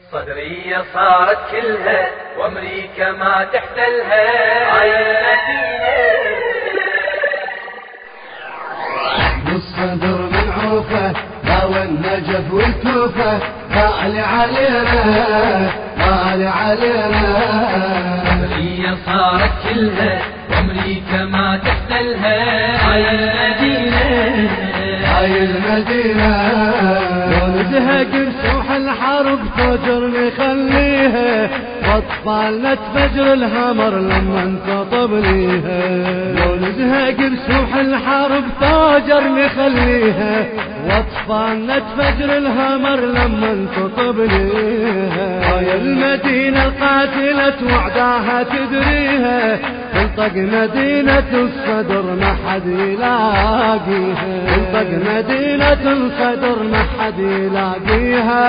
صدرية صارت كلها وامريكا ما تحتلها هاي المدينة. والصدر من عوفة ضاوى النجف والكوفة غالي علينا غالي علينا. صدرية صارت كلها وامريكا ما تحتلها هاي المدينة هاي المدينة. ولدها قرسوح الحرب فجر نخليها واطفالنا تفجر الهمر لما انتطب ليها. ولدها قرسوح الحرب فجر نخليها واطفالنا تفجر الهمر لما انتطب ليها. هاي المدينة القاتلة وعداها تدريها تنطق مدينة الصدر ما حد يلاقيها. تنطق مدينة الصدر ما حد يلاقيها.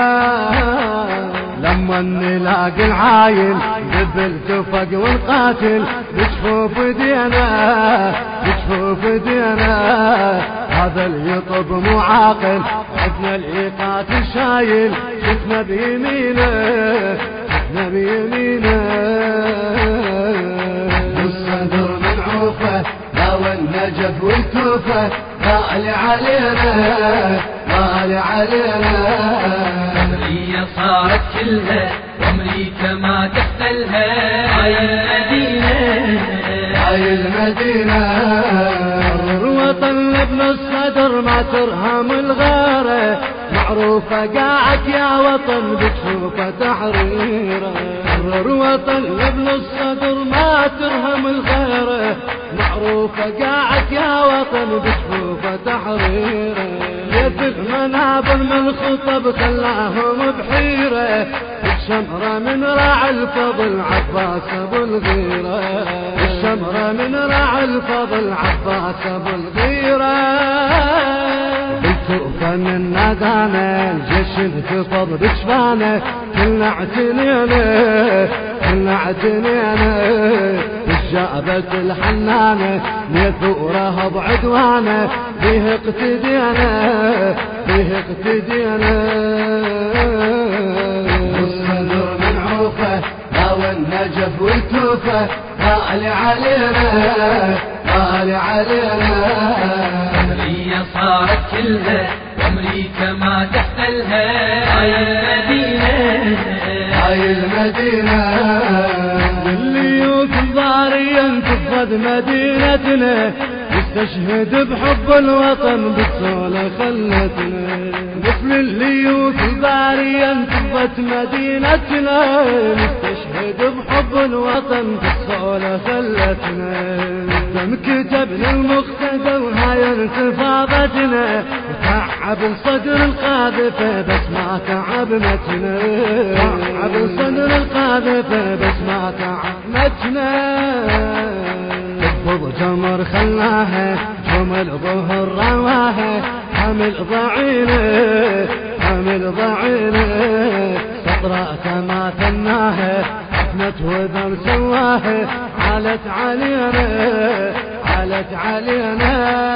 لما نلاقي العايل قبل تفق والقاتل بجفوف دينا بجفوف دينا. هذا اللي يطب مو عاقل عدنا القاتل شايل شفنا بيمينه شفنا بيمينه. والصدر من عوفة ضاوى النجف والكوفة غالي علينا غالي علينا. صدرية صارت كلها وامريكا ما تحتلها هاي المدينة هاي المدينة. حرر وطن ابن الصدر ما ترهم الغارة معروفة قاعك يا وطن بتشوفه تحريره. حرر وطن ابن الصدر ما ترهم الغارة معروفة قاعك يا وطن بتشوفه تحريره. يد المنابر من خطب خلاهم بحيرة الشمرة من راعي الفضل عباس ابو الغيرة. الشمرة من راعي الفضل عباس ابو الغيرة. بالكوفة من نادانا الجيش انتفض بجفانه كلنا اعتنينا كلنا اعتنينا. بالجابة الحنانة لثورها بعدوانه بيه اقتدينا بيه اقتدينا. والصدر من عوفة ضاوى النجف والكوفة غالي علينا غالي علينا. صدرية صارت كلها وامريكا ما تحتلها هاي المدينة هاي المدينة. اللي ضاريا تفقد مدينتنا يستشهد بحب الوطن بالصولة خلتنا. مثل اللي ضاريا تفقد مدينتنا يستشهد بحب الوطن بالصولة خلتنا. دم كتبنا المقتدى وهاي انتفاضتنا وتعب الصدر القاذفة بس ما تعب متنا. تعب الصدر القاذفة بس ما تعب متنا. تفض جمر خلاها جمل ظهر رواها حمل ضعينه حمل ضعينه. سطرات ما ثناها حفنت وذر سواها علت علينا علت علينا.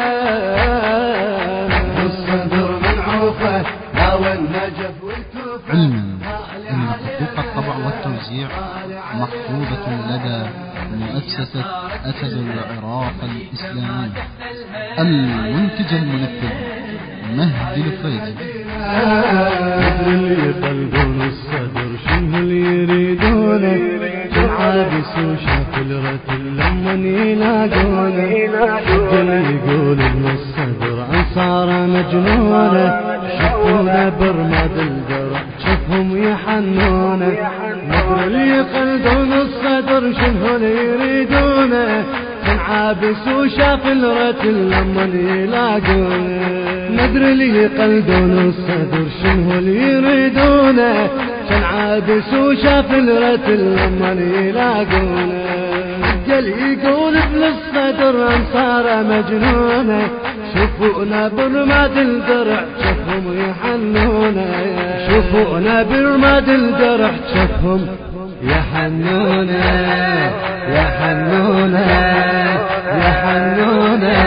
والصدر من عوفة ضاوى النجف والكوفة. علما أن حقوق الطبع والتوزيع محفوظة لدى مؤسسة أسد العراق الإسلامي. المنتج المنفذ مهدي الفريدي. اللي يقلبون الصدر شنو اللي يريدونه كل عابس وشاف الرتل لما يلاقونه. اللي يقول ابن الصدر انصاره مجنونه شوفونا برماد الدرع شوفهم يحنونه. مثل اللي يقلبون الصدر شنو اللي يريدونه كان عابس وشاف الرتل لما يلاقونه. مدري اللي يقلدون الصدر شنو اللي يريدونه كان عابس وشاف الرتل لما يلاقونه. قال يقول ابن الصدر انصاره مجنونه شوفونا برماد الدرع شوفهم يحنونه. شوفونا برماد الدرع شوفهم يحنونه يحنونه يحنونه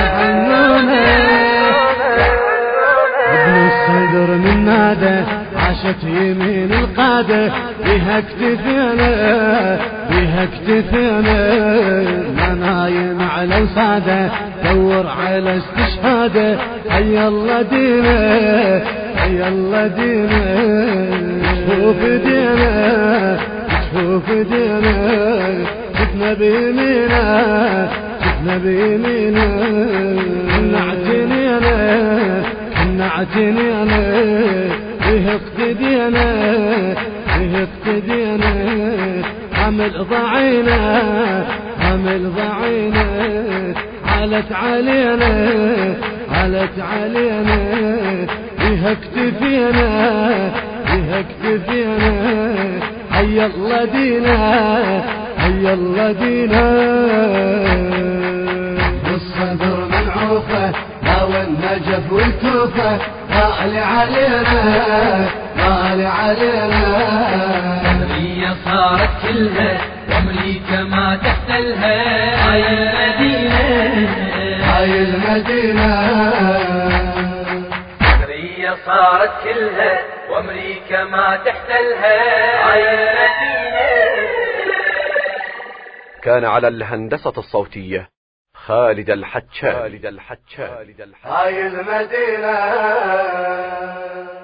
يحنونه. ابن الصدر من ناده عاش عاشت يمين القادة بها اكتفينا بها اكتفينا ما نايم على وسادة دور على استشهاده حي الله دينا حي الله دينا شوف دينا شوف دينا شفنا بيمينا شفنا بيمينا كنا اعتنينا كنا اعتنينا به اقتدينا به اقتدينا حمل ضعينا حمل ضعينا علت علينا علت علينا بها اكتفينا بها اكتفينا حي الله دينا حي الله دينا بالصدر منعوفة ناوى النجف والكوفة غالي علينا غالي علينا بدرية صارت كلها وامريكا ما تحتلها هاي المدينة هاي المدينة بدرية صارت كلها وامريكا ما تحتلها هاي المدينة. كان على الهندسة الصوتية خالد الحجاج. هاي المدينة.